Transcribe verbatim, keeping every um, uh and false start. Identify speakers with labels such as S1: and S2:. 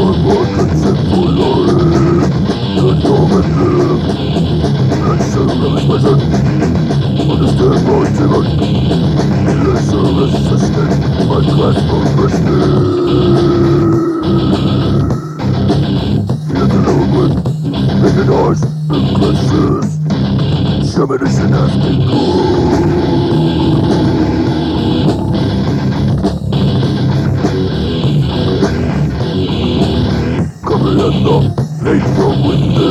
S1: more consent for life. Then come and live. Pleasure is pleasure. Understand my demon. Pleasure resisted. My grasp of resting. Yet alone with naked eyes and glances. Shamanation has been Coming at the flame from within.